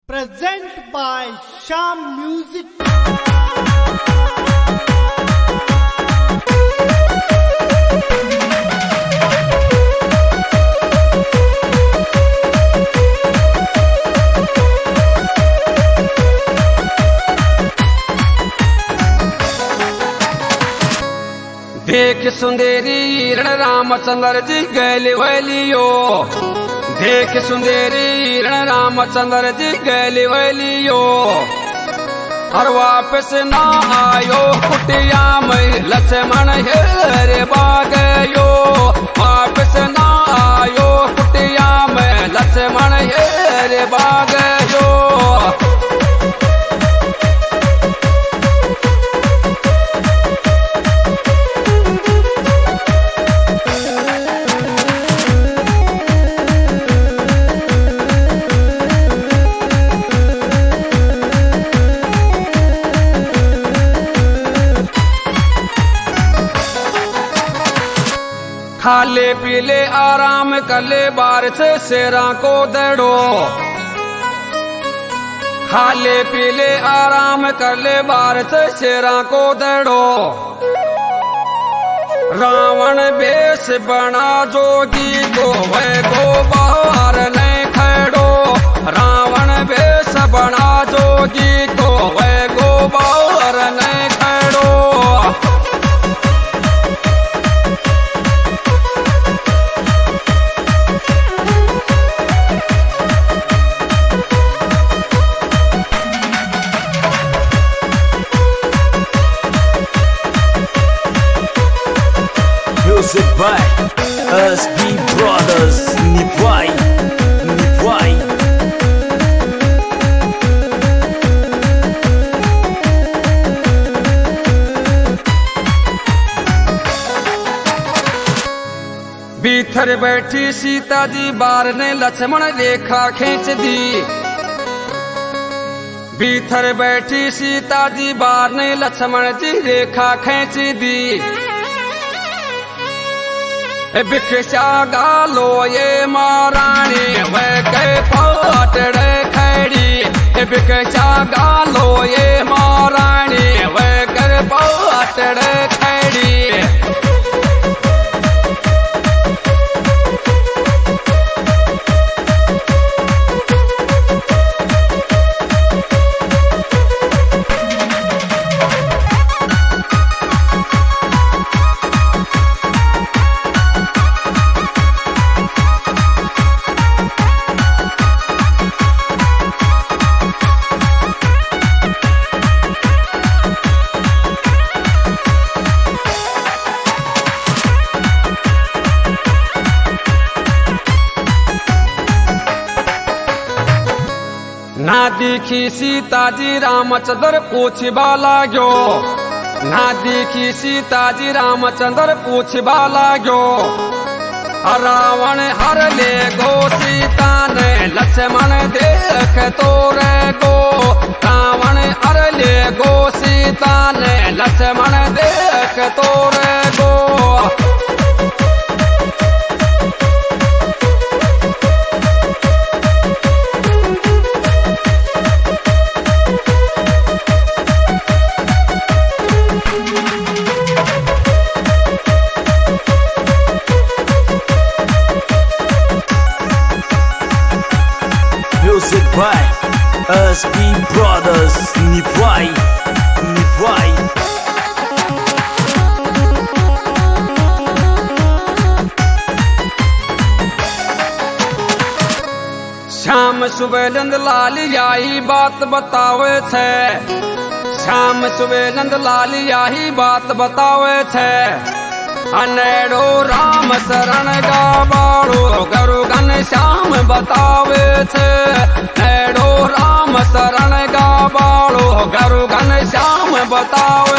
present by Sham Music. देख सुंदरी रण रामचंद्र जी गैली वैलियो। देख सुंदरी रण रामचंद्र जी गैली वैलियो। और वापस ना आयो कुटिया में लक्ष्मण हेरे बागयो। वापस ना आयो कुटिया में लक्ष्मण हेरे बागयो। खाले पीले आराम कले बारिश शेरा को दड़ो। खाले पीले आराम करले बारिश शेरा को दड़ो। रावण वेश बना जोगी को वह को बाहर नहीं खड़ो। रावण वेश बना जोगी को वह को बाहर नहीं खड़ो। Music by SB Brothers. Nivai, Nivai. भीतर बैठी सीता जी बार ने लक्ष्मण रेखा खींच दी। भीतर बैठी सीता जी बार ने लक्ष्मण जी रेखा खींच दी। भिक्षा गालो ये महारानी वह के पाटड़े खड़ी। भिक्षा गालो ये महारानी वह कर पाटड़े खड़ी। ना दिखी सीता जी रामचंद्र पूछबा लाग्यो। ना दिखी सीता जी रामचंद्र पूछबा लाग्यो। रावण हर ले गो सीता ने लक्ष्मण देख तो रे गो। रावण हर ले गो सीता ने लक्ष्मण देख तो रे गो। Music by SB Brothers. Nivai, Nivai. Shyam सुबेनंद लाल यही बात बतावे छे। श्याम सुबेनंद लाल यही बात बतावे छे। अनेड़ो राम शरण गावाड़ो गुरु घनश्याम बतावे छे। नेड़ो राम शरण गावाड़ो गुरु घनश्याम बतावे।